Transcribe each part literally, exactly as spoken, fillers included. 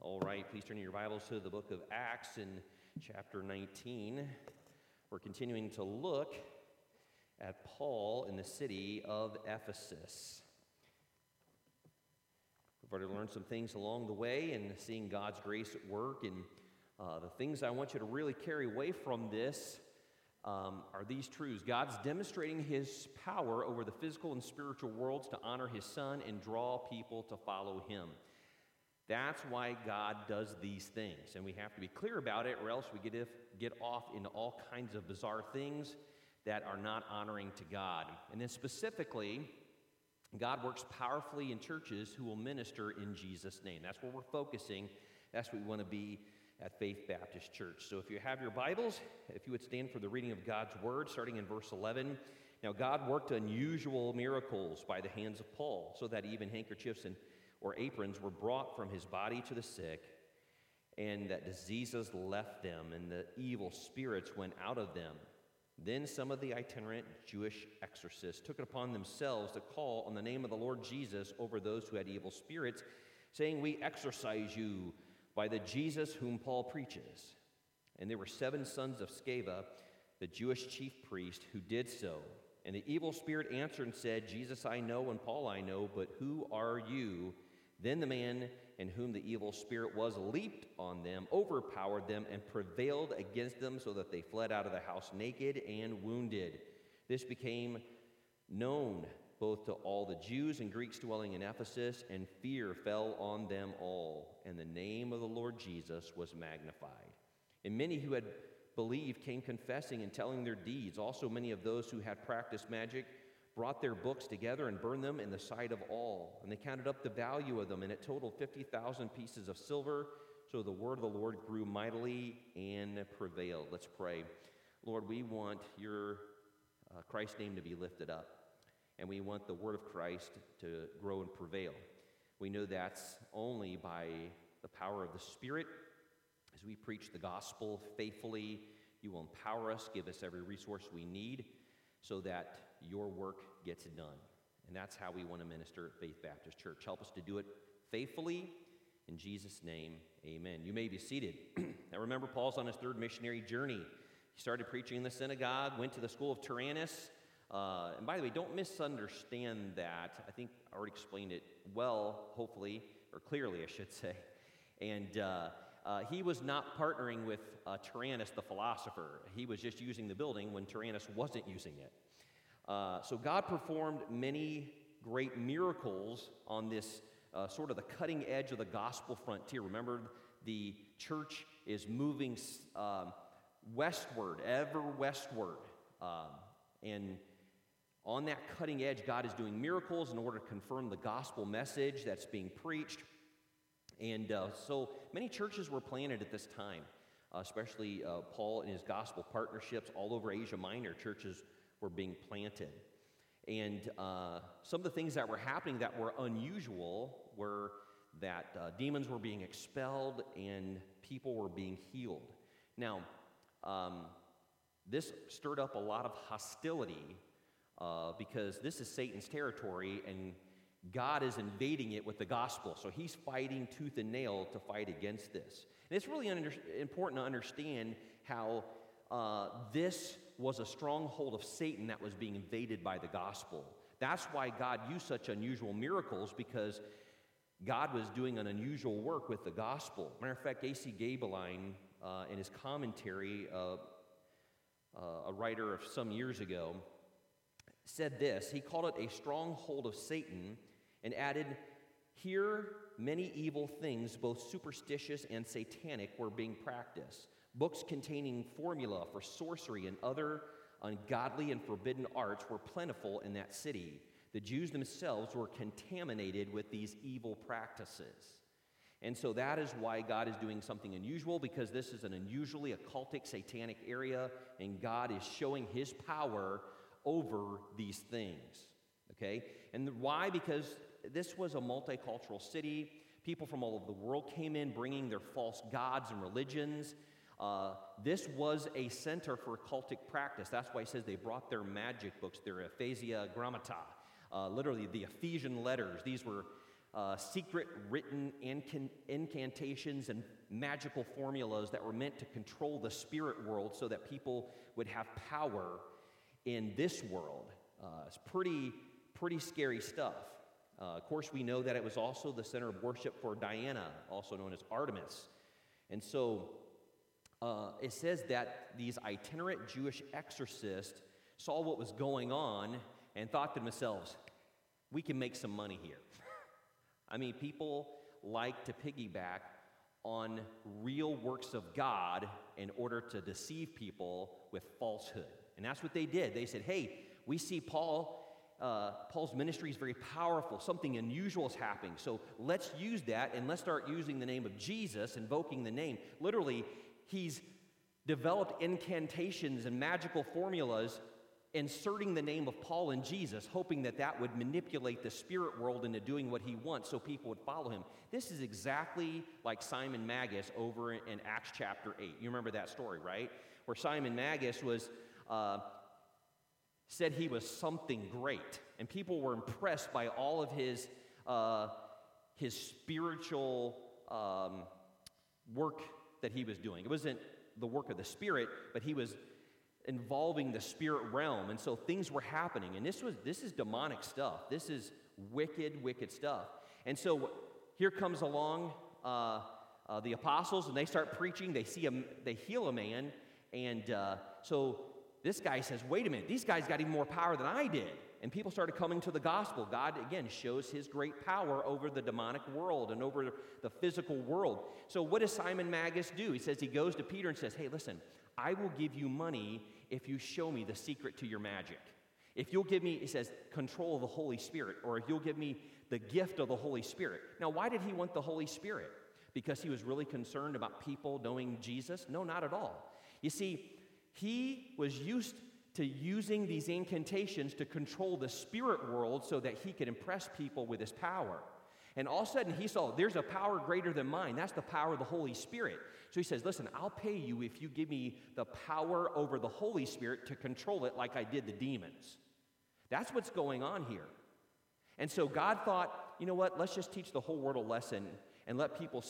All right, please turn your Bibles to the book of Acts in chapter nineteen. We're continuing to look at Paul in the city of Ephesus. We've already learned some things along the way and seeing God's grace at work. And uh, the things I want you to really carry away from this um, are these truths. God's demonstrating his power over the physical and spiritual worlds to honor his Son and draw people to follow him. That's why God does these things, and we have to be clear about it, or else we get, if, get off into all kinds of bizarre things that are not honoring to God. And then specifically, God works powerfully in churches who will minister in Jesus' name. That's where we're focusing. That's what we want to be at Faith Baptist Church. So if you have your Bibles, if you would stand for the reading of God's Word, starting in verse eleven. Now God worked unusual miracles by the hands of Paul, so that even handkerchiefs and or aprons were brought from his body to the sick, and that diseases left them, and the evil spirits went out of them. Then some of the itinerant Jewish exorcists took it upon themselves to call on the name of the Lord Jesus over those who had evil spirits, saying, "We exorcise you by the Jesus whom Paul preaches." And there were seven sons of Sceva, the Jewish chief priest, who did so. And the evil spirit answered and said, "Jesus I know, and Paul I know, but who are you?" Then the man in whom the evil spirit was leaped on them, overpowered them, and prevailed against them, so that they fled out of the house naked and wounded. This became known both to all the Jews and Greeks dwelling in Ephesus, and fear fell on them all. And the name of the Lord Jesus was magnified. And many who had believed came confessing and telling their deeds. Also many of those who had practiced magic brought their books together and burned them in the sight of all. And they counted up the value of them, and it totaled fifty thousand pieces of silver. So the word of the Lord grew mightily and prevailed. Let's pray. Lord, we want your uh, Christ's name to be lifted up, and we want the word of Christ to grow and prevail. We know that's only by the power of the Spirit. As we preach the gospel faithfully, you will empower us, give us every resource we need, so that your work gets done. And that's how we want to minister at Faith Baptist Church. Help us to do it faithfully. In Jesus' name, amen. You may be seated. Now remember, Paul's on his third missionary journey. He started preaching in the synagogue, went to the school of Tyrannus. Uh, and by the way, don't misunderstand that. I think I already explained it well, hopefully, or clearly, I should say. And uh, uh, he was not partnering with uh, Tyrannus, the philosopher. He was just using the building when Tyrannus wasn't using it. Uh, so God performed many great miracles on this uh, sort of the cutting edge of the gospel frontier. Remember, the church is moving um, westward, ever westward. Um, and on that cutting edge, God is doing miracles in order to confirm the gospel message that's being preached. And uh, so many churches were planted at this time, uh, especially uh, Paul and his gospel partnerships all over Asia Minor. Churches were being planted. And uh, some of the things that were happening that were unusual were that uh, demons were being expelled and people were being healed. Now, um, this stirred up a lot of hostility uh, because this is Satan's territory, and God is invading it with the gospel. So he's fighting tooth and nail to fight against this. And it's really under- important to understand how uh, this was a stronghold of Satan that was being invaded by the gospel. That's why God used such unusual miracles, because God was doing an unusual work with the gospel. Matter of fact, A C Gabeline, uh, in his commentary, uh, uh, a writer of some years ago, said this. He called it a stronghold of Satan and added, "Here many evil things, both superstitious and satanic, were being practiced. Books containing formula for sorcery and other ungodly and forbidden arts were plentiful in that city. The Jews themselves were contaminated with these evil practices." And so that is why God is doing something unusual, because this is an unusually occultic, satanic area, and God is showing his power over these things, okay? And why? Because this was a multicultural city. People from all over the world came in bringing their false gods and religions. Uh, this was a center for cultic practice. That's why he says they brought their magic books, their Aphasia Grammata, uh, literally the Ephesian letters. These were uh, secret written incan- incantations and magical formulas that were meant to control the spirit world so that people would have power in this world. Uh, it's pretty, pretty scary stuff. Uh, of course, we know that it was also the center of worship for Diana, also known as Artemis. And so uh, it says that these itinerant Jewish exorcists saw what was going on and thought to themselves, we can make some money here. I mean, people like to piggyback on real works of God in order to deceive people with falsehood. And that's what they did. They said, hey, we see Paul, uh, Paul's ministry is very powerful. Something unusual is happening. So let's use that and let's start using the name of Jesus, invoking the name. Literally, he's developed incantations and magical formulas inserting the name of Paul and Jesus, hoping that that would manipulate the spirit world into doing what he wants so people would follow him. This is exactly like Simon Magus over in Acts chapter eight. You remember that story, right? Where Simon Magus was uh, said he was something great, and people were impressed by all of his uh, his spiritual um, work that he was doing. It wasn't the work of the Spirit, but he was involving the spirit realm, and so things were happening, and this was this is demonic stuff. This is wicked, wicked stuff. And so here comes along uh, uh, the apostles, and they start preaching. They see a, they heal a man, and uh, so this guy says, "Wait a minute, these guys got even more power than I did." And people started coming to the gospel. God again shows His great power over the demonic world and over the physical world. So what does Simon Magus do? He says he goes to Peter and says, "Hey, listen, I will give you money if you show me the secret to your magic. If you'll give me," he says, "control of the Holy Spirit, or if you'll give me the gift of the Holy Spirit." Now, why did he want the Holy Spirit? Because he was really concerned about people knowing Jesus? No, not at all. You see, he was used to using these incantations to control the spirit world so that he could impress people with his power. And all of a sudden, he saw, there's a power greater than mine. That's the power of the Holy Spirit. So he says, listen, I'll pay you if you give me the power over the Holy Spirit to control it like I did the demons. That's what's going on here. And so God thought, you know what, let's just teach the whole world a lesson and let people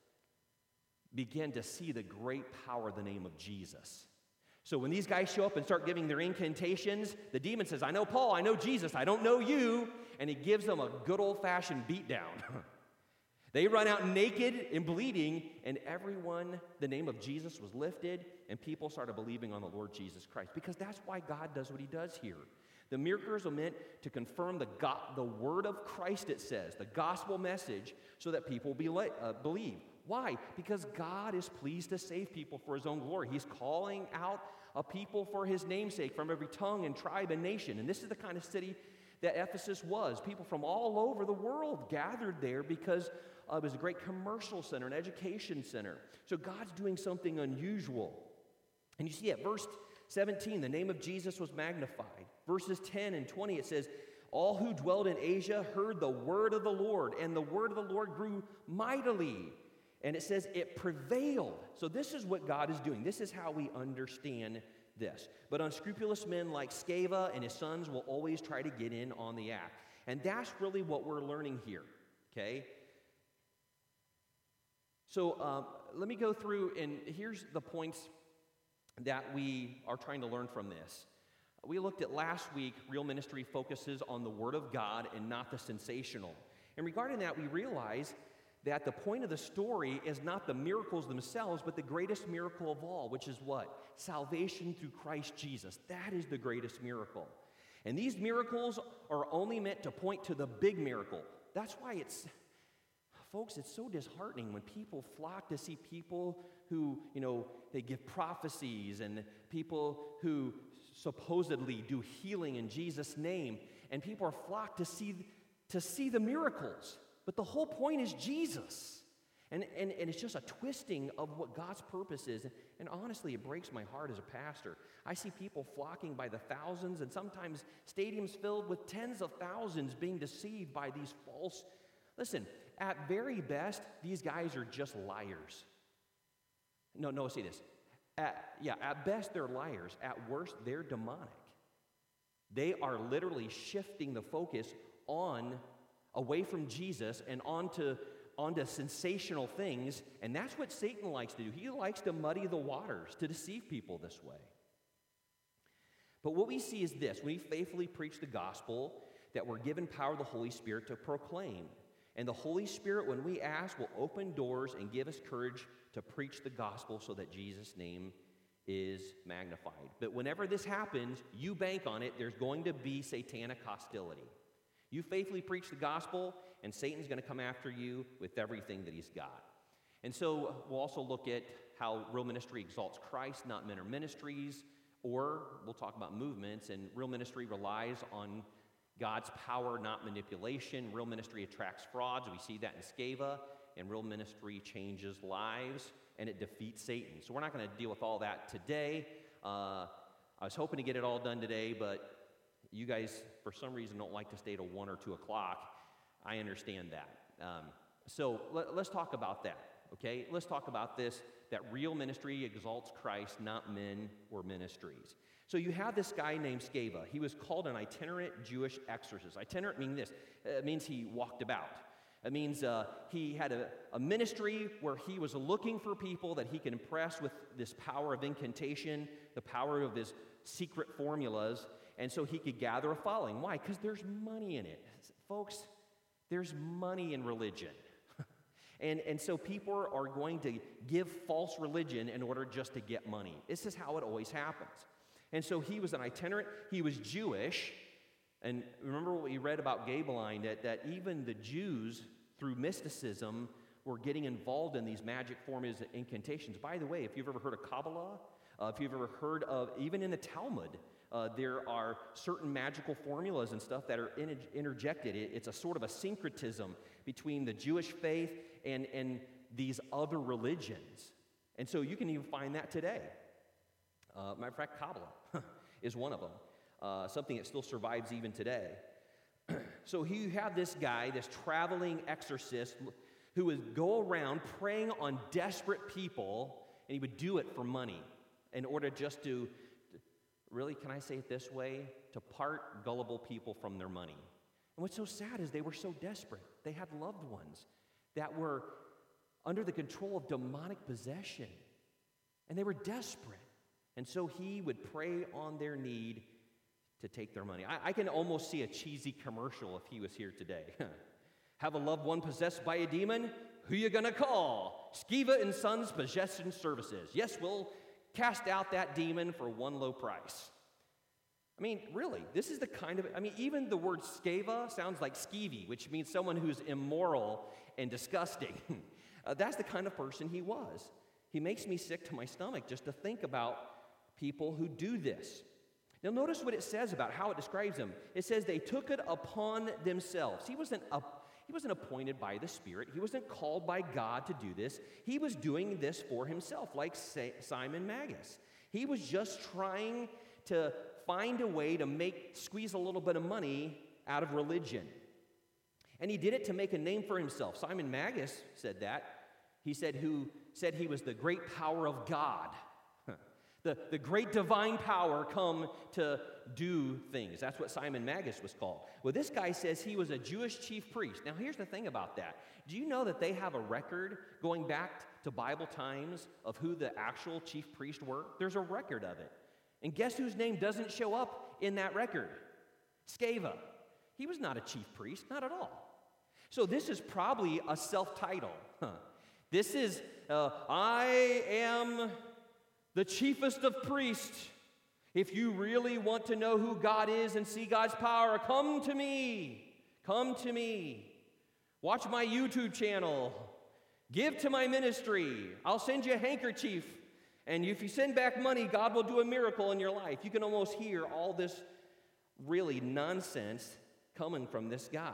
begin to see the great power of the name of Jesus. So when these guys show up and start giving their incantations, the demon says, I know Paul, I know Jesus, I don't know you. And he gives them a good old-fashioned beatdown. They run out naked and bleeding, and everyone, the name of Jesus was lifted, and people started believing on the Lord Jesus Christ. Because that's why God does what he does here. The miracles are meant to confirm the, God, the word of Christ, it says, the gospel message, so that people be, uh, believe. Why? Because God is pleased to save people for his own glory. He's calling out a people for his namesake from every tongue and tribe and nation. And this is the kind of city that Ephesus was. People from all over the world gathered there because uh, it was a great commercial center, an education center. So God's doing something unusual. And you see at verse seventeen, the name of Jesus was magnified. Verses ten and twenty, it says, all who dwelled in Asia heard the word of the Lord, and the word of the Lord grew mightily. And it says it prevailed. So this is what God is doing. This is how we understand this. But unscrupulous men like Sceva and his sons will always try to get in on the act. And that's really what we're learning here, okay? So um, let me go through, and here's the points that we are trying to learn from this. We looked at last week, Real Ministry focuses on the Word of God and not the sensational. And regarding that, we realize that the point of the story is not the miracles themselves, but the greatest miracle of all, which is what? Salvation through Christ Jesus. That is the greatest miracle. And these miracles are only meant to point to the big miracle. That's why it's, folks, it's so disheartening when people flock to see people who, you know, they give prophecies and people who supposedly do healing in Jesus' name, and people are flocked to see, to see the miracles. But the whole point is Jesus. And, and, and it's just a twisting of what God's purpose is. And, and honestly, it breaks my heart as a pastor. I see people flocking by the thousands and sometimes stadiums filled with tens of thousands being deceived by these false. Listen, at very best, these guys are just liars. No, no, see this. At, yeah, at best, they're liars. At worst, they're demonic. They are literally shifting the focus on away from Jesus and onto, onto sensational things, and that's what Satan likes to do. He likes to muddy the waters, to deceive people this way. But what we see is this: when we faithfully preach the gospel, that we're given power of the Holy Spirit to proclaim. And the Holy Spirit, when we ask, will open doors and give us courage to preach the gospel so that Jesus' name is magnified. But whenever this happens, you bank on it, there's going to be satanic hostility. You faithfully preach the gospel, and Satan's going to come after you with everything that he's got. And so we'll also look at how real ministry exalts Christ, not men or ministries, or we'll talk about movements, and real ministry relies on God's power, not manipulation. Real ministry attracts frauds. We see that in Sceva. And real ministry changes lives, and it defeats Satan. So we're not going to deal with all that today. Uh, I was hoping to get it all done today, but you guys, for some reason, don't like to stay till one or two o'clock. I understand that. Um, so let, let's talk about that, okay? Let's talk about this, that real ministry exalts Christ, not men or ministries. So you have this guy named Sceva. He was called an itinerant Jewish exorcist. Itinerant means this. It means he walked about. It means uh, he had a, a ministry where he was looking for people that he could impress with this power of incantation, the power of his secret formulas, and so he could gather a following. Why? Because there's money in it. Folks, there's money in religion. and, and so people are going to give false religion in order just to get money. This is how it always happens. And so he was an itinerant. He was Jewish. And remember what we read about Gabeline, that, that even the Jews, through mysticism, were getting involved in these magic formulas and incantations. By the way, if you've ever heard of Kabbalah, uh, if you've ever heard of, even in the Talmud, uh, there are certain magical formulas and stuff that are in, interjected. It, it's a sort of a syncretism between the Jewish faith and, and these other religions. And so you can even find that today. Uh, matter of fact, Kabbalah is one of them. Uh, something that still survives even today. So here you have this guy, this traveling exorcist, who would go around preying on desperate people, and he would do it for money in order just to, really, can I say it this way, to part gullible people from their money. And what's so sad is they were so desperate. They had loved ones that were under the control of demonic possession, and they were desperate. And so he would prey on their need to take their money. I, I can almost see a cheesy commercial if he was here today. Have a loved one possessed by a demon? Who you gonna call? Sceva and Sons Possession Services. Yes, we'll cast out that demon for one low price. I mean, really, this is the kind of, I mean, even the word Sceva sounds like skeevy, which means someone who's immoral and disgusting. uh, that's the kind of person he was. He makes me sick to my stomach just to think about people who do this. Now notice what it says about how it describes them. It says they took it upon themselves. He wasn't up, he wasn't appointed by the Spirit. He wasn't called by God to do this. He was doing this for himself, like Simon Magus. He was just trying to find a way to make squeeze a little bit of money out of religion. And he did it to make a name for himself. Simon Magus said that. He said who said he was the great power of God. The, the great divine power come to do things. That's what Simon Magus was called. Well, this guy says he was a Jewish chief priest. Now, here's the thing about that. Do you know that they have a record going back to Bible times of who the actual chief priests were? There's a record of it. And guess whose name doesn't show up in that record? Sceva. He was not a chief priest, not at all. So this is probably a self-title. Huh. This is, uh, I am the chiefest of priests. If you really want to know who God is and see God's power, come to me. Come to me. Watch my YouTube channel. Give to my ministry. I'll send you a handkerchief. And if you send back money, God will do a miracle in your life. You can almost hear all this really nonsense coming from this guy.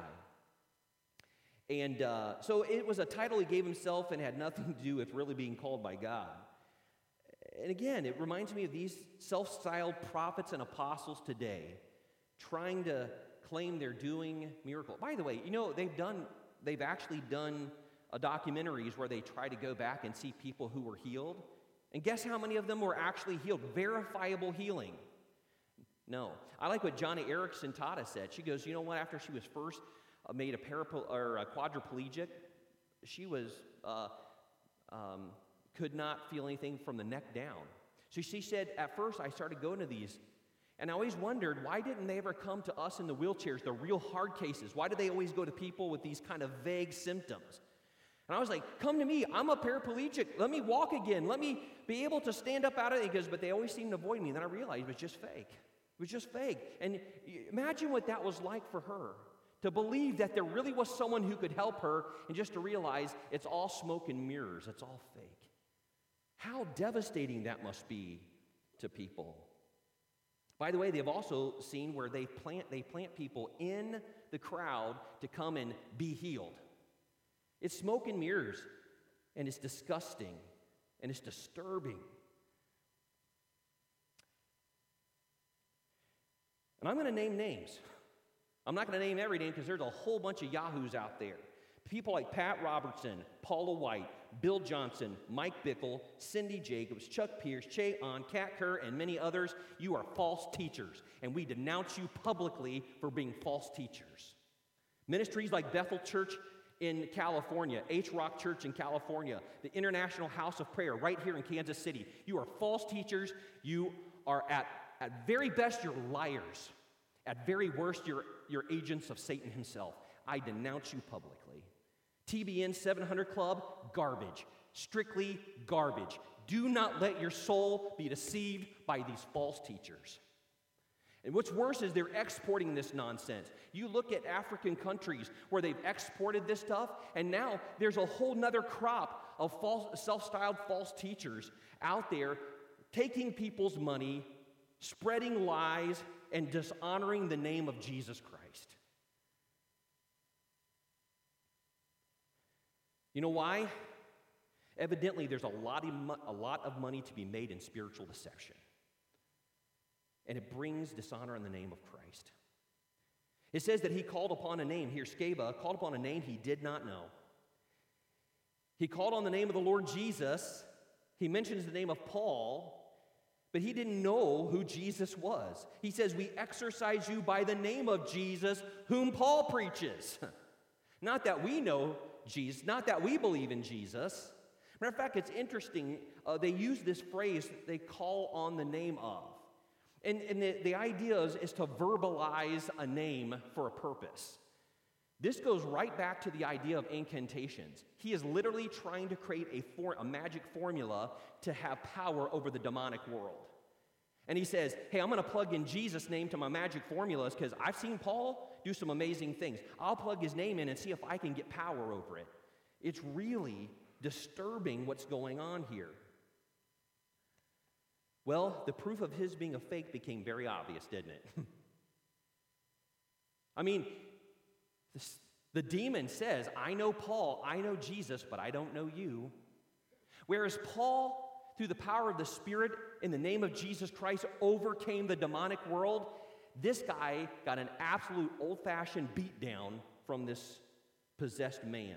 And uh, so it was a title he gave himself and had nothing to do with really being called by God. And again, it reminds me of these self-styled prophets and apostles today trying to claim they're doing miracles. By the way, you know, they've done, they've actually done uh, documentaries where they try to go back and see people who were healed. And guess how many of them were actually healed? Verifiable healing. No. I like what Johnny Erickson Tata said. She goes, you know what, after she was first uh, made a, parapl- or a quadriplegic. She was uh, um, could not feel anything from the neck down. So she said, at first I started going to these, and I always wondered, why didn't they ever come to us in the wheelchairs, the real hard cases? Why do they always go to people with these kind of vague symptoms? And I was like, come to me, I'm a paraplegic. Let me walk again. Let me be able to stand up out of it. He goes, but they always seem to avoid me. And then I realized it was just fake. It was just fake. And imagine what that was like for her, to believe that there really was someone who could help her, and just to realize it's all smoke and mirrors. It's all fake. How devastating that must be to people. By the way, they've also seen where they plant, they plant people in the crowd to come and be healed. It's smoke and mirrors, and it's disgusting, and it's disturbing. And I'm going to name names. I'm not going to name every name because there's a whole bunch of yahoos out there. People like Pat Robertson, Paula White, Bill Johnson, Mike Bickle, Cindy Jacobs, Chuck Pierce, Che Ahn, Kat Kerr, and many others. You are false teachers, and we denounce you publicly for being false teachers. Ministries like Bethel Church in California, H-Rock Church in California, the International House of Prayer right here in Kansas City. You are false teachers. You are at, at very best, you're liars. At very worst, you're, you're agents of Satan himself. I denounce you publicly. T B N seven hundred Club, garbage. Strictly garbage. Do not let your soul be deceived by these false teachers. And what's worse is they're exporting this nonsense. You look at African countries where they've exported this stuff, and now there's a whole nother crop of false, self-styled false teachers out there taking people's money, spreading lies, and dishonoring the name of Jesus Christ. You know why? Evidently, there's a lot of mo- a lot of money to be made in spiritual deception. And it brings dishonor in the name of Christ. It says that he called upon a name, here Sceva, called upon a name he did not know. He called on the name of the Lord Jesus. He mentions the name of Paul, but he didn't know who Jesus was. He says, we exorcise you by the name of Jesus, whom Paul preaches. Not that we know Jesus, not that we believe in Jesus. Matter of fact, it's interesting, uh, they use this phrase, they call on the name of. And, and the, the idea is, is to verbalize a name for a purpose. This goes right back to the idea of incantations. He is literally trying to create a, for, a magic formula to have power over the demonic world. And he says, hey, I'm going to plug in Jesus' name to my magic formulas because I've seen Paul do some amazing things. I'll plug his name in and see if I can get power over it. It's really disturbing what's going on here. Well, the proof of his being a fake became very obvious, didn't it? I mean, this, the demon says, I know Paul, I know Jesus, but I don't know you. Whereas Paul, through the power of the Spirit, in the name of Jesus Christ, overcame the demonic world, this guy got an absolute old-fashioned beatdown from this possessed man.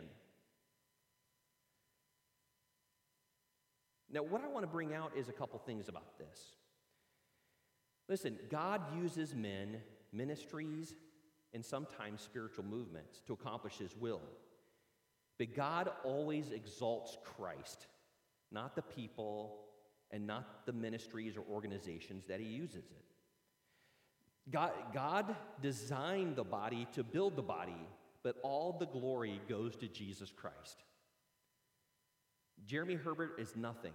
Now, what I want to bring out is a couple things about this. Listen, God uses men, ministries, and sometimes spiritual movements to accomplish his will. But God always exalts Christ, not the people and not the ministries or organizations that he uses it. God, God designed the body to build the body, but all the glory goes to Jesus Christ. Jeremy Herbert is nothing.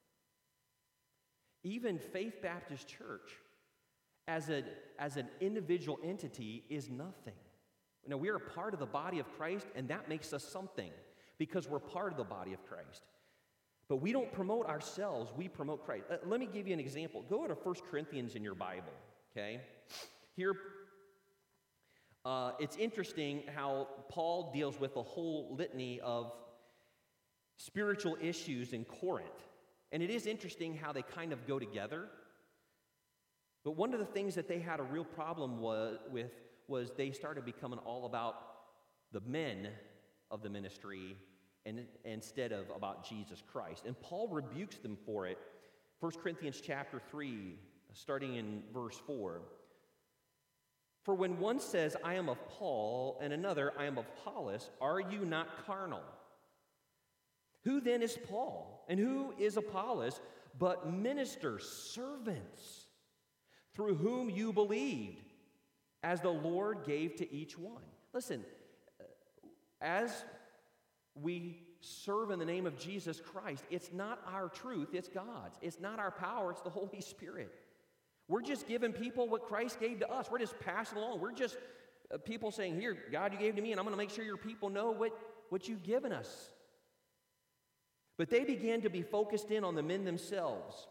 Even Faith Baptist Church, as, a, as an individual entity, is nothing. Now, we are a part of the body of Christ, and that makes us something because we're part of the body of Christ. But we don't promote ourselves, we promote Christ. Uh, let me give you an example. Go to First Corinthians in your Bible, okay? Here, uh, it's interesting how Paul deals with a whole litany of spiritual issues in Corinth. And it is interesting how they kind of go together. But one of the things that they had a real problem was, with was they started becoming all about the men of the ministry and, instead of about Jesus Christ. And Paul rebukes them for it. First Corinthians chapter three, starting in verse four. For when one says, I am of Paul, and another, I am of Apollos, are you not carnal? Who then is Paul, and who is Apollos, but ministers, servants, through whom you believed, as the Lord gave to each one? Listen, as we serve in the name of Jesus Christ, it's not our truth, it's God's. It's not our power, it's the Holy Spirit. We're just giving people what Christ gave to us. We're just passing along. We're just uh, people saying, here, God, you gave to me, and I'm going to make sure your people know what, what you've given us. But they began to be focused in on the men themselves.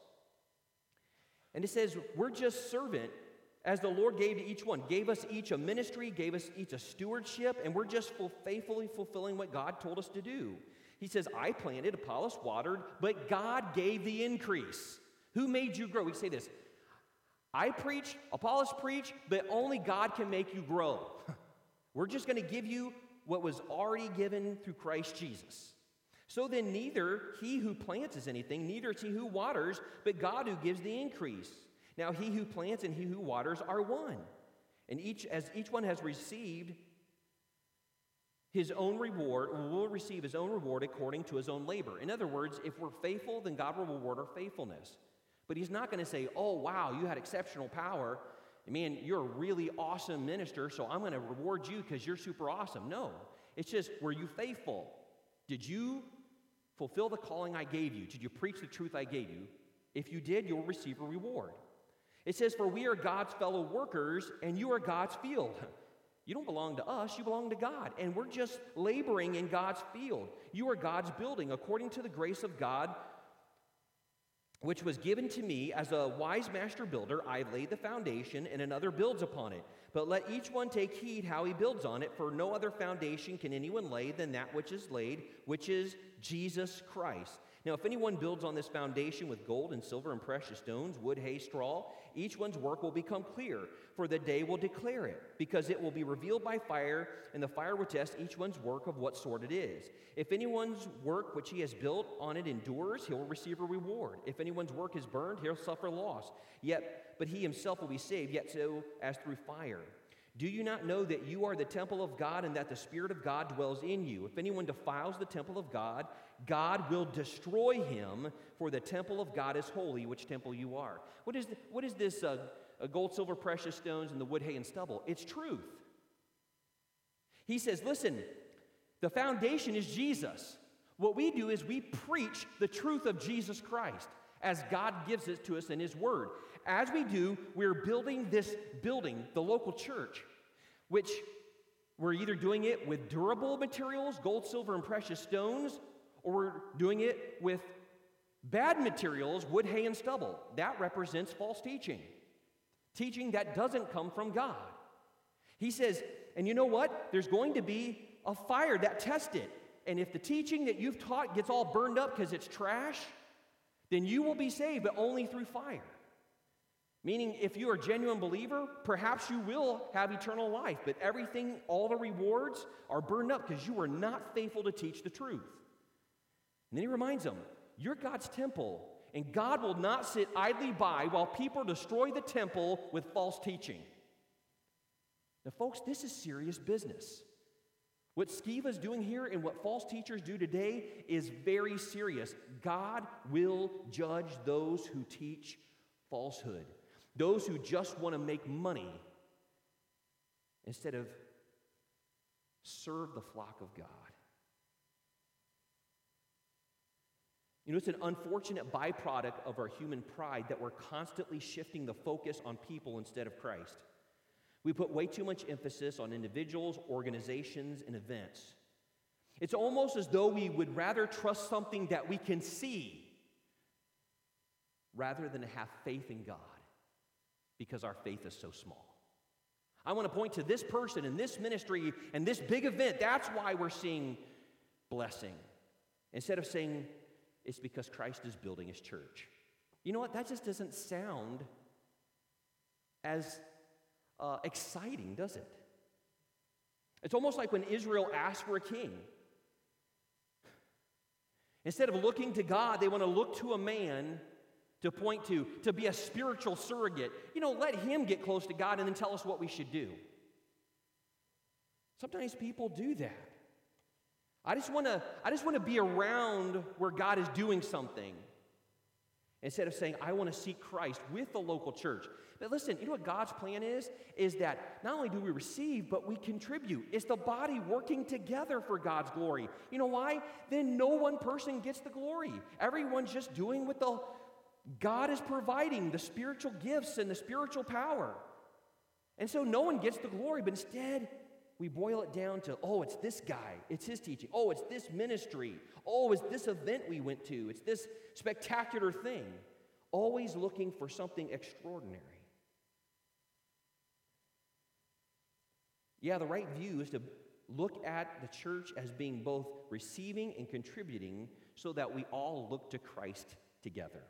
And it says, we're just servant as the Lord gave to each one. Gave us each a ministry, gave us each a stewardship, and we're just full, faithfully fulfilling what God told us to do. He says, I planted, Apollos watered, but God gave the increase. Who made you grow? We say this, I preach, Apollos preach, but only God can make you grow. We're just going to give you what was already given through Christ Jesus. So then neither he who plants is anything, neither is he who waters, but God who gives the increase. Now he who plants and he who waters are one. And each, as each one has received his own reward, or will receive his own reward according to his own labor. In other words, if we're faithful, then God will reward our faithfulness. But he's not going to say, oh, wow, you had exceptional power. Man, you're a really awesome minister, so I'm going to reward you because you're super awesome. No, it's just, were you faithful? Did you fulfill the calling I gave you? Did you preach the truth I gave you? If you did, you'll receive a reward. It says, for we are God's fellow workers, and you are God's field. You don't belong to us, you belong to God. And we're just laboring in God's field. You are God's building, according to the grace of God, which was given to me as a wise master builder. I have laid the foundation, and another builds upon it. But let each one take heed how he builds on it, for no other foundation can anyone lay than that which is laid, which is Jesus Christ. Now, if anyone builds on this foundation with gold and silver and precious stones, wood, hay, straw, each one's work will become clear, for the day will declare it, because it will be revealed by fire, and the fire will test each one's work of what sort it is. If anyone's work which he has built on it endures, he will receive a reward. If anyone's work is burned, he'll suffer loss. Yet, but he himself will be saved, yet so as through fire. Do you not know that you are the temple of God, and that the Spirit of God dwells in you? If anyone defiles the temple of God, God will destroy him, for the temple of God is holy, which temple you are. What is, the, what is this uh, gold, silver, precious stones, and the wood, hay, and stubble? It's truth. He says, listen, the foundation is Jesus. What we do is we preach the truth of Jesus Christ as God gives it to us in His Word. As we do, we're building this building, the local church, which we're either doing it with durable materials, gold, silver, and precious stones, or we're doing it with bad materials, wood, hay, and stubble. That represents false teaching, teaching that doesn't come from God. He says, and you know what? There's going to be a fire that tests it. And if the teaching that you've taught gets all burned up because it's trash, then you will be saved, but only through fire. Meaning, if you are a genuine believer, perhaps you will have eternal life, but everything, all the rewards are burned up because you were not faithful to teach the truth. And then he reminds them, you're God's temple, and God will not sit idly by while people destroy the temple with false teaching. Now, folks, this is serious business. What Skeva's doing here and what false teachers do today is very serious. God will judge those who teach falsehood, those who just want to make money instead of serve the flock of God. You know, it's an unfortunate byproduct of our human pride that we're constantly shifting the focus on people instead of Christ. We put way too much emphasis on individuals, organizations, and events. It's almost as though we would rather trust something that we can see rather than have faith in God because our faith is so small. I want to point to this person and this ministry and this big event. That's why we're seeing blessing. Instead of saying it's because Christ is building His church. You know what? That just doesn't sound as uh, exciting, does it? It's almost like when Israel asked for a king. Instead of looking to God, they want to look to a man to point to, to be a spiritual surrogate. You know, let him get close to God and then tell us what we should do. Sometimes people do that. I just want to I just want to be around where God is doing something instead of saying, I want to seek Christ with the local church. But listen, you know what God's plan is? Is that not only do we receive, but we contribute. It's the body working together for God's glory. You know why? Then no one person gets the glory. Everyone's just doing what the God is providing, the spiritual gifts and the spiritual power. And so no one gets the glory, but instead we boil it down to, oh, it's this guy, it's his teaching. Oh, it's this ministry. Oh, it's this event we went to. It's this spectacular thing. Always looking for something extraordinary. Yeah, the right view is to look at the church as being both receiving and contributing so that we all look to Christ together.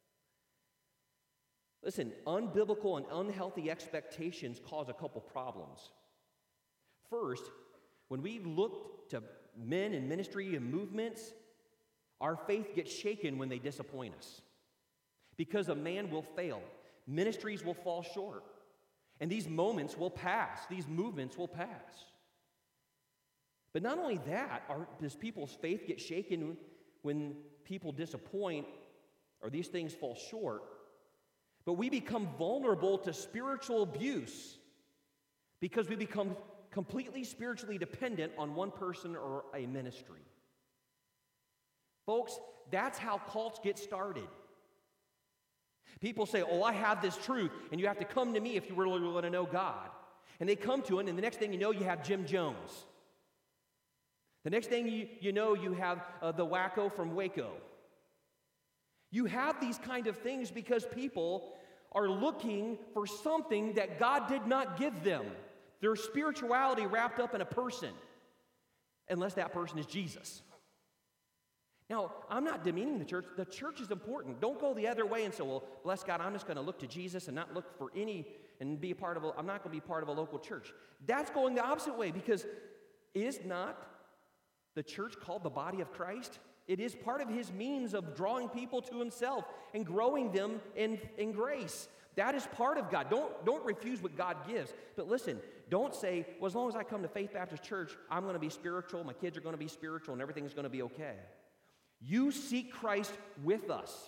Listen, unbiblical and unhealthy expectations cause a couple problems. First, when we look to men in ministry and movements, our faith gets shaken when they disappoint us. Because a man will fail, ministries will fall short, and these moments will pass, these movements will pass. But not only that, our, does people's faith get shaken when people disappoint or these things fall short, but we become vulnerable to spiritual abuse because we become completely spiritually dependent on one person or a ministry. Folks, that's how cults get started. People say, oh, I have this truth, and you have to come to me if you really want to know God. And they come to it, and the next thing you know, you have Jim Jones. The next thing you, you know, you have uh, the wacko from Waco. You have these kind of things because people are looking for something that God did not give them. Their spirituality wrapped up in a person, unless that person is Jesus. Now, I'm not demeaning the church. The church is important. Don't go the other way and say, well, bless God, I'm just going to look to Jesus and not look for any, and be a part of a, I'm not going to be part of a local church. That's going the opposite way, because is not the church called the body of Christ? It is part of his means of drawing people to himself and growing them in, in grace. That is part of God. Don't, don't refuse what God gives. But listen, don't say, well, as long as I come to Faith Baptist Church, I'm going to be spiritual, my kids are going to be spiritual, and everything's going to be okay. You seek Christ with us.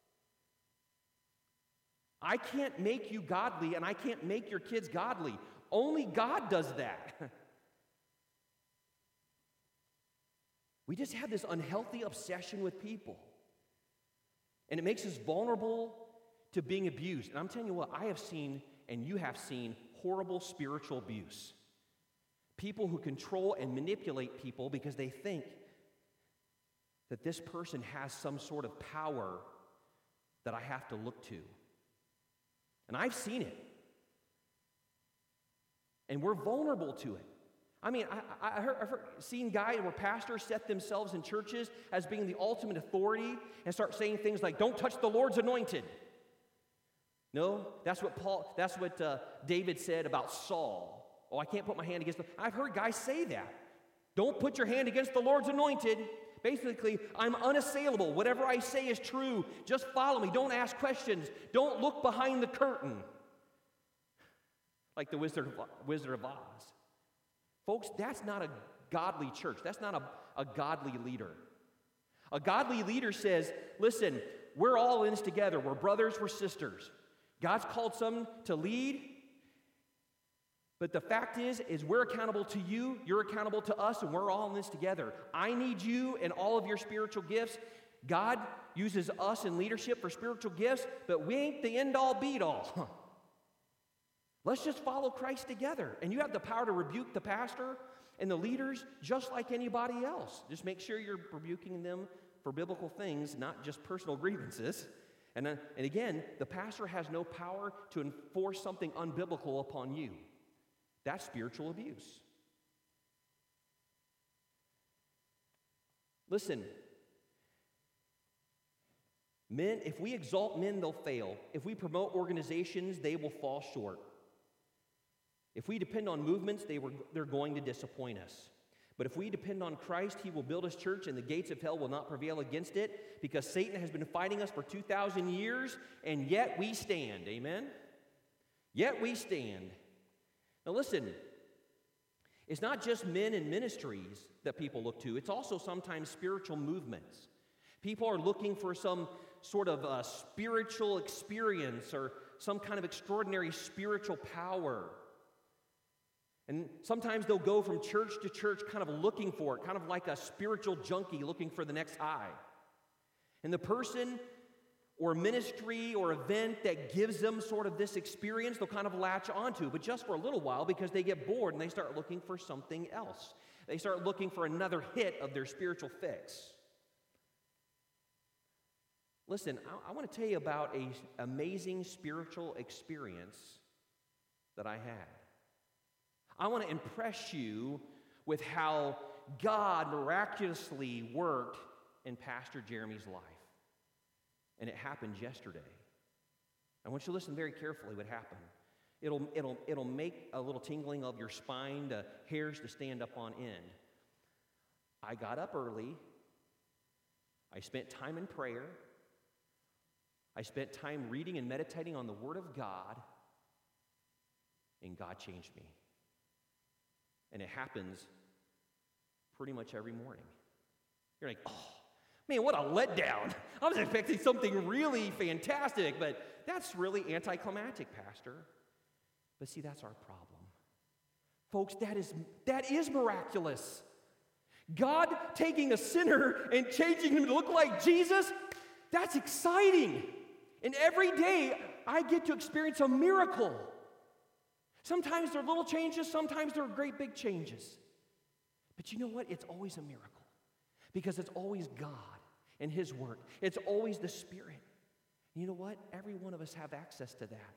I can't make you godly, and I can't make your kids godly. Only God does that. We just have this unhealthy obsession with people. And it makes us vulnerable to being abused. And I'm telling you what, I have seen, and you have seen, horrible spiritual abuse. People who control and manipulate people because they think that this person has some sort of power that I have to look to. And I've seen it. And we're vulnerable to it. I mean, I, I heard, I've heard, seen guys where pastors set themselves in churches as being the ultimate authority and start saying things like, don't touch the Lord's anointed. No, that's what Paul, that's what uh, David said about Saul. Oh, I can't put my hand against the... I've heard guys say that. Don't put your hand against the Lord's anointed. Basically, I'm unassailable. Whatever I say is true. Just follow me. Don't ask questions. Don't look behind the curtain. Like the Wizard of, Wizard of Oz. Folks, that's not a godly church. That's not a, a godly leader. A godly leader says, listen, we're all in this together. We're brothers, we're sisters. God's called some to lead, but the fact is, is we're accountable to you, you're accountable to us, and we're all in this together. I need you and all of your spiritual gifts. God uses us in leadership for spiritual gifts, but we ain't the end-all, be-all. Let's just follow Christ together. And you have the power to rebuke the pastor and the leaders just like anybody else. Just make sure you're rebuking them for biblical things, not just personal grievances. And, uh, and again, the pastor has no power to enforce something unbiblical upon you. That's spiritual abuse. Listen, men, if we exalt men, they'll fail. If we promote organizations, they will fall short. If we depend on movements, they were, they're going to disappoint us. But if we depend on Christ, he will build his church, and the gates of hell will not prevail against it, because Satan has been fighting us for two thousand years, and yet we stand. Amen? Yet we stand. Now listen, it's not just men in ministries that people look to. It's also sometimes spiritual movements. People are looking for some sort of a spiritual experience or some kind of extraordinary spiritual power. And sometimes they'll go from church to church kind of looking for it, kind of like a spiritual junkie looking for the next high. And the person or ministry or event that gives them sort of this experience, they'll kind of latch onto, but just for a little while, because they get bored and they start looking for something else. They start looking for another hit of their spiritual fix. Listen, I, I want to tell you about an amazing spiritual experience that I had. I want to impress you with how God miraculously worked in Pastor Jeremy's life. And it happened yesterday. I want you to listen very carefully what happened. It'll, it'll, it'll make a little tingling of your spine, the hairs to stand up on end. I got up early. I spent time in prayer. I spent time reading and meditating on the Word of God. And God changed me. And it happens pretty much every morning. You're like, oh, man, what a letdown. I was expecting something really fantastic, but that's really anticlimactic, Pastor. But see, that's our problem. Folks, that is, that is miraculous. God taking a sinner and changing him to look like Jesus, that's exciting. And every day, I get to experience a miracle. Sometimes they're little changes, sometimes they're great big changes. But you know what? It's always a miracle because it's always God and his work. It's always the Spirit. And you know what? Every one of us have access to that.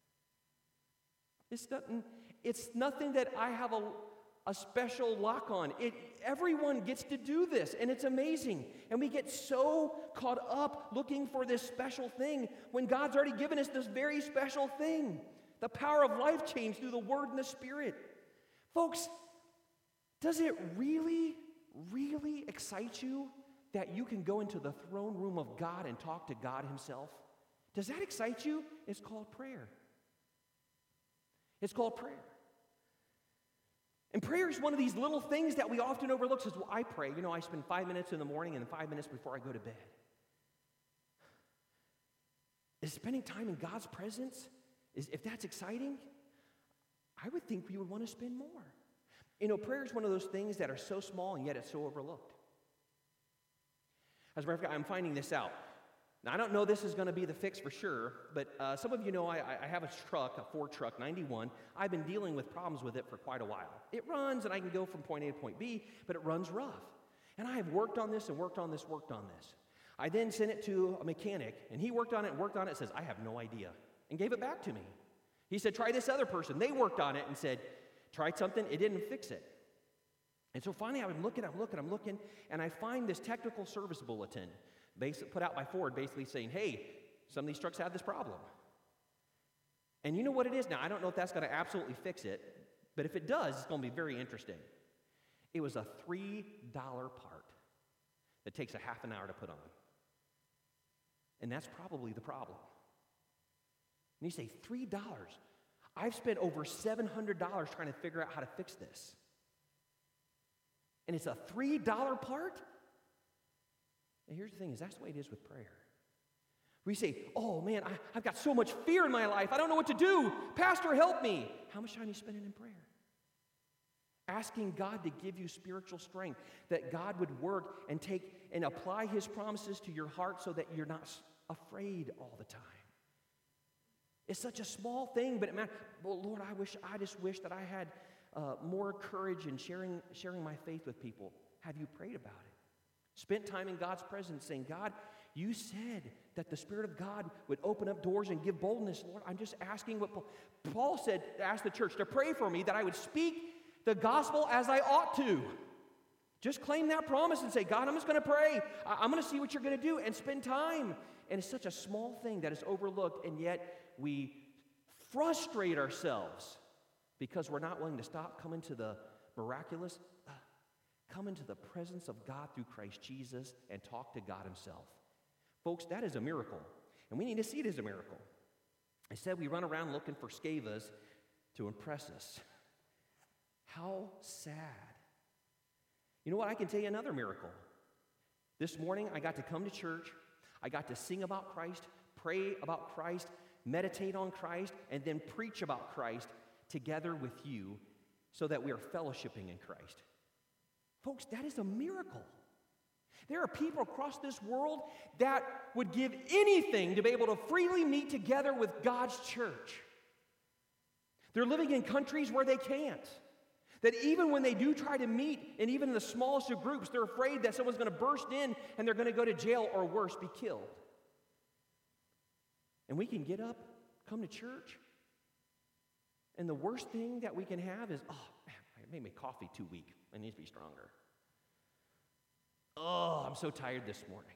It's nothing, it's nothing that I have a, a special lock on. It, everyone gets to do this, and it's amazing. And we get so caught up looking for this special thing when God's already given us this very special thing. The power of life change through the Word and the Spirit. Folks, does it really, really excite you that you can go into the throne room of God and talk to God himself? Does that excite you? It's called prayer. It's called prayer. And prayer is one of these little things that we often overlook. Says, well, I pray. You know, I spend five minutes in the morning and five minutes before I go to bed. Is spending time in God's presence, is, if that's exciting, I would think we would want to spend more. You know, prayer is one of those things that are so small and yet it's so overlooked. As a matter of fact, I'm finding this out. Now, I don't know this is going to be the fix for sure, but uh, some of you know I, I have a truck, a Ford truck, ninety-one. I've been dealing with problems with it for quite a while. It runs and I can go from point A to point B, but it runs rough. And I have worked on this and worked on this, worked on this. I then sent it to a mechanic, and he worked on it and worked on it and says, I have no idea, and gave it back to me. He said, try this other person. They worked on it and said, tried something, it didn't fix it. And so finally I'm looking, I'm looking, I'm looking, and I find this technical service bulletin basic, put out by Ford basically saying, hey, some of these trucks have this problem. And you know what it is now? I don't know if that's going to absolutely fix it, but if it does, it's going to be very interesting. It was a three dollar part that takes a half an hour to put on. And that's probably the problem. And you say, three dollars? I've spent over seven hundred dollars trying to figure out how to fix this. And it's a three dollar part? And here's the thing, is that's the way it is with prayer. We say, oh man, I, I've got so much fear in my life. I don't know what to do. Pastor, help me. How much time are you spending in prayer? Asking God to give you spiritual strength, that God would work and take and apply his promises to your heart so that you're not afraid all the time. It's such a small thing, but it matters. Well, Lord, I wish, I just wish that I had uh, more courage in sharing, sharing my faith with people. Have you prayed about it? Spent time in God's presence saying, God, you said that the Spirit of God would open up doors and give boldness. Lord, I'm just asking what Paul, Paul said, ask the church to pray for me that I would speak the gospel as I ought to. Just claim that promise and say, God, I'm just going to pray. I- I'm going to see what you're going to do and spend time. And it's such a small thing that is overlooked, and yet we frustrate ourselves because we're not willing to stop coming to the miraculous. come into the presence of God through Christ Jesus and talk to God himself. Folks, that is a miracle, and we need to see it as a miracle. Instead, we run around looking for scavas to impress us. How sad. You know what? I can tell you another miracle. This morning, I got to come to church. I got to sing about Christ, pray about Christ, meditate on Christ, and then preach about Christ together with you so that we are fellowshipping in Christ. Folks, that is a miracle. There are people across this world that would give anything to be able to freely meet together with God's church. They're living in countries where they can't. That even when they do try to meet, and even in the smallest of groups, they're afraid that someone's going to burst in and they're going to go to jail or worse, be killed. And we can get up, come to church, and the worst thing that we can have is, oh, man, I made my coffee too weak. It needs to be stronger. Oh, I'm so tired this morning.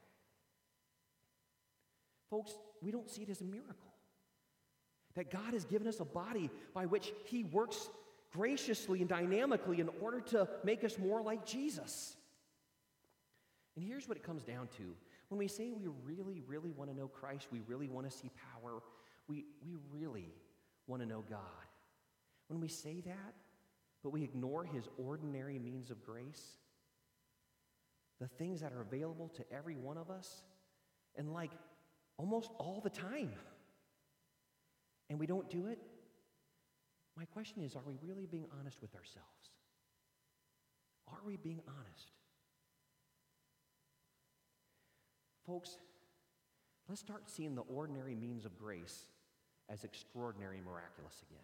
Folks, we don't see it as a miracle. That God has given us a body by which he works graciously and dynamically in order to make us more like Jesus. And here's what it comes down to. When we say we really, really want to know Christ, we really want to see power, we, we really want to know God. When we say that, but we ignore his ordinary means of grace, the things that are available to every one of us, and like almost all the time, and we don't do it, my question is, are we really being honest with ourselves? Are we being honest? Folks, let's start seeing the ordinary means of grace as extraordinary and miraculous again.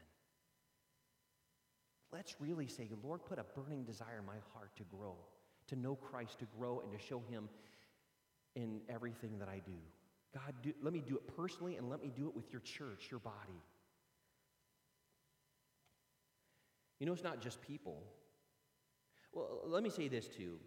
Let's really say, Lord, put a burning desire in my heart to grow, to know Christ, to grow, and to show him in everything that I do. God, do, let me do it personally, and let me do it with your church, your body. You know, it's not just people. Well, let me say this too.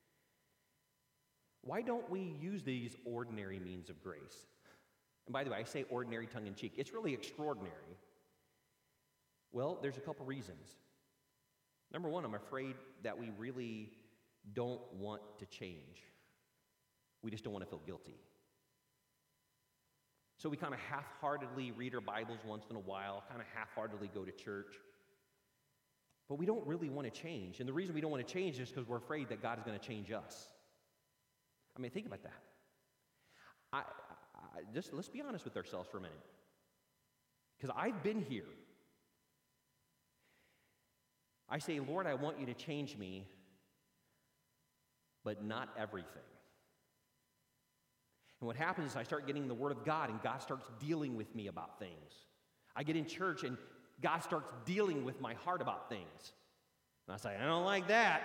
Why don't we use these ordinary means of grace? And by the way, I say ordinary tongue-in-cheek. It's really extraordinary. Well, there's a couple reasons. Number one, I'm afraid that we really don't want to change. We just don't want to feel guilty. So we kind of half-heartedly read our Bibles once in a while, kind of half-heartedly go to church. But we don't really want to change. And the reason we don't want to change is because we're afraid that God is going to change us. I mean, think about that. I, I, just let's be honest with ourselves for a minute. Because I've been here. I say, Lord, I want you to change me, but not everything. And what happens is I start getting the Word of God, and God starts dealing with me about things. I get in church, and God starts dealing with my heart about things. And I say, I don't like that.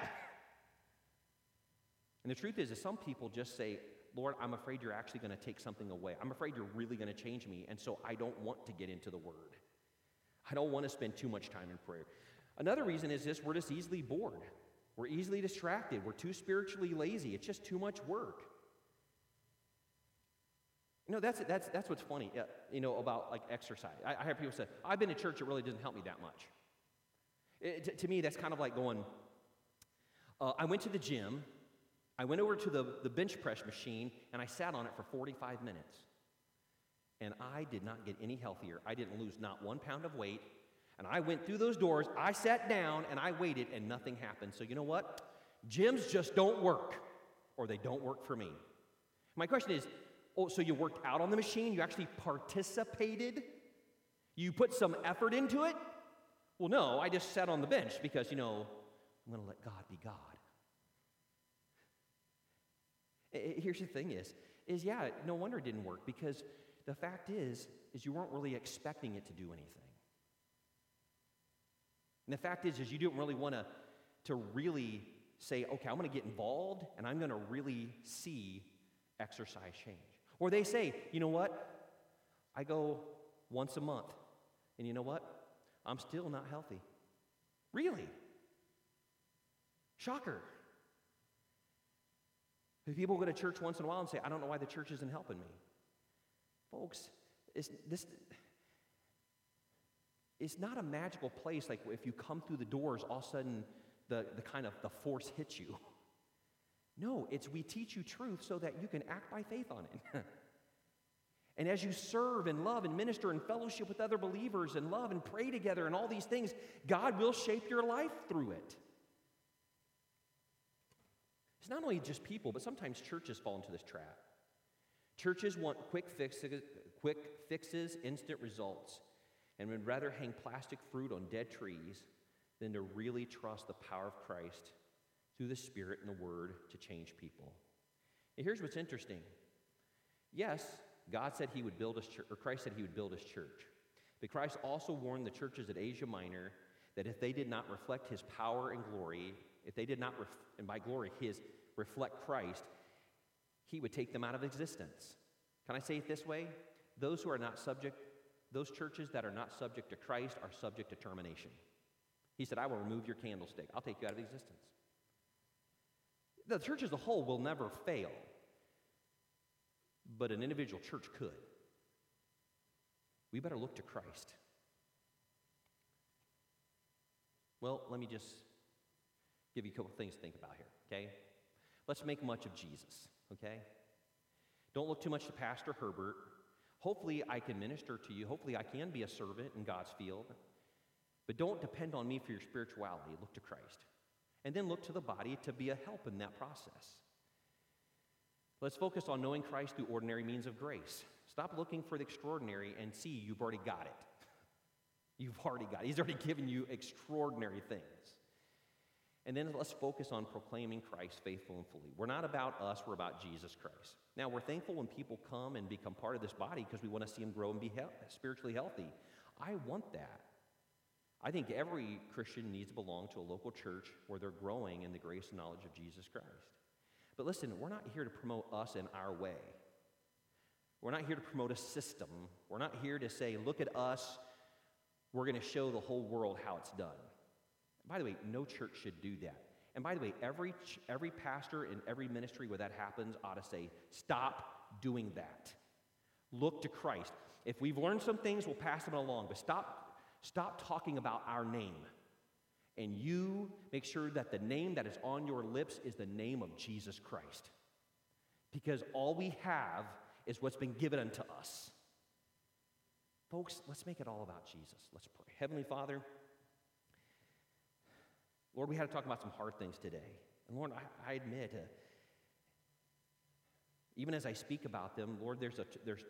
And the truth is, is some people just say, Lord, I'm afraid you're actually going to take something away. I'm afraid you're really going to change me, and so I don't want to get into the Word. I don't want to spend too much time in prayer. Another reason is this: we're just easily bored. We're easily distracted. We're too spiritually lazy. It's just too much work. You know, that's that's that's what's funny, uh, you know, about like exercise. I, I have people say, I've been to church, it really doesn't help me that much. It, to, to me, that's kind of like going, uh, I went to the gym, I went over to the, the bench press machine, and I sat on it for forty-five minutes. And I did not get any healthier. I didn't lose not one pound of weight. And I went through those doors, I sat down, and I waited, and nothing happened. So you know what? Gyms just don't work, or they don't work for me. My question is, oh, so you worked out on the machine? You actually participated? You put some effort into it? Well, no, I just sat on the bench because, you know, I'm going to let God be God. Here's the thing is, is yeah, no wonder it didn't work, because the fact is, is you weren't really expecting it to do anything. And the fact is, is you didn't really want to, to really say, okay, I'm going to get involved, and I'm going to really see exercise change. Or they say, you know what? I go once a month, and you know what? I'm still not healthy. Really? Shocker. People go to church once in a while and say, I don't know why the church isn't helping me. Folks, it's, this, it's not a magical place like if you come through the doors, all of a sudden the, the kind of the force hits you. No, it's we teach you truth so that you can act by faith on it. And as you serve and love and minister and fellowship with other believers and love and pray together and all these things, God will shape your life through it. It's not only just people, but sometimes churches fall into this trap. Churches want quick fixes, quick fixes, instant results, and would rather hang plastic fruit on dead trees than to really trust the power of Christ through the Spirit and the Word to change people. And here's what's interesting. Yes, God said he would build his church, or Christ said he would build his church. But Christ also warned the churches at Asia Minor that if they did not reflect his power and glory, if they did not, ref, and by glory, his reflect Christ, he would take them out of existence. Can I say it this way? Those who are not subject, those churches that are not subject to Christ are subject to termination. He said, I will remove your candlestick. I'll take you out of existence. The church as a whole will never fail, but an individual church could. We better look to Christ. Well, let me just give you a couple things to think about here, okay? Let's make much of Jesus, okay? Don't look too much to Pastor Herbert. Hopefully I can minister to you. Hopefully I can be a servant in God's field. But don't depend on me for your spirituality. Look to Christ. And then look to the body to be a help in that process. Let's focus on knowing Christ through ordinary means of grace. Stop looking for the extraordinary and see you've already got it. You've already got it. He's already given you extraordinary things. And then let's focus on proclaiming Christ faithful and fully. We're not about us, we're about Jesus Christ. Now, we're thankful when people come and become part of this body because we want to see them grow and be he- spiritually healthy. I want that. I think every Christian needs to belong to a local church where they're growing in the grace and knowledge of Jesus Christ. But listen, we're not here to promote us in our way. We're not here to promote a system. We're not here to say, look at us, we're going to show the whole world how it's done. By the way, no church should do that. And by the way, every, ch- every pastor in every ministry where that happens ought to say, stop doing that. Look to Christ. If we've learned some things, we'll pass them along, but stop, stop talking about our name. And you make sure that the name that is on your lips is the name of Jesus Christ. Because all we have is what's been given unto us. Folks, let's make it all about Jesus. Let's pray. Heavenly Father, Lord, we had to talk about some hard things today. And Lord, I, I admit, uh, even as I speak about them, Lord, there's a, there's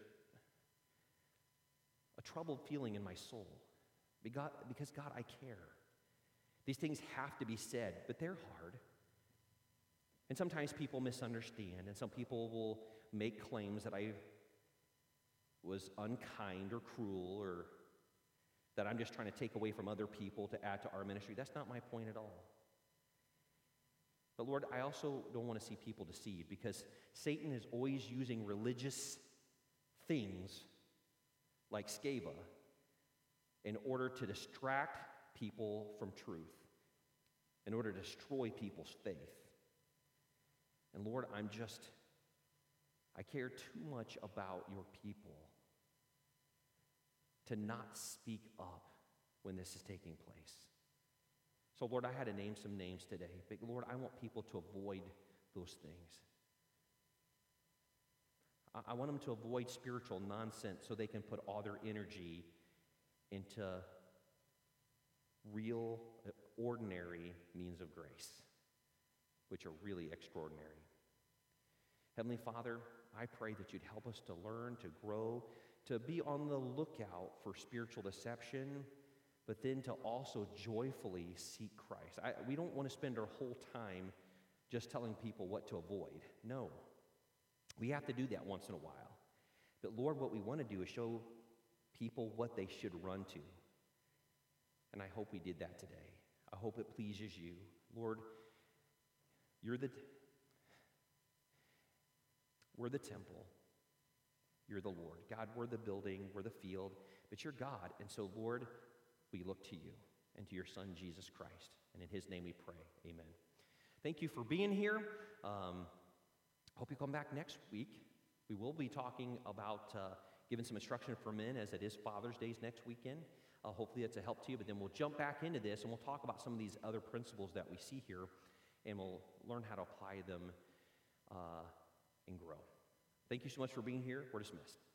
a troubled feeling in my soul. Because, because, God, I care. These things have to be said, but they're hard. And sometimes people misunderstand, and some people will make claims that I was unkind or cruel, or that I'm just trying to take away from other people to add to our ministry. That's not my point at all. But Lord, I also don't want to see people deceived, because Satan is always using religious things like Sceva in order to distract people from truth, in order to destroy people's faith. And Lord, I'm just, I care too much about your people to not speak up when this is taking place. So Lord, I had to name some names today, but Lord, I want people to avoid those things. I, I want them to avoid spiritual nonsense so they can put all their energy into real, ordinary means of grace, which are really extraordinary. Heavenly Father, I pray that you'd help us to learn, to grow, to be on the lookout for spiritual deception, but then to also joyfully seek Christ. I, we don't want to spend our whole time just telling people what to avoid. No. We have to do that once in a while. But Lord, what we want to do is show people what they should run to. And I hope we did that today. I hope it pleases you. Lord, you're the, we're the temple. You're the Lord. God, we're the building, we're the field, but you're God. And so, Lord, we look to you and to your Son, Jesus Christ. And in his name we pray. Amen. Thank you for being here. Um, hope you come back next week. We will be talking about uh, giving some instruction for men, as it is Father's Day next weekend. Uh, hopefully that's a help to you. But then we'll jump back into this and we'll talk about some of these other principles that we see here, and we'll learn how to apply them uh, and grow. Thank you so much for being here. We're dismissed.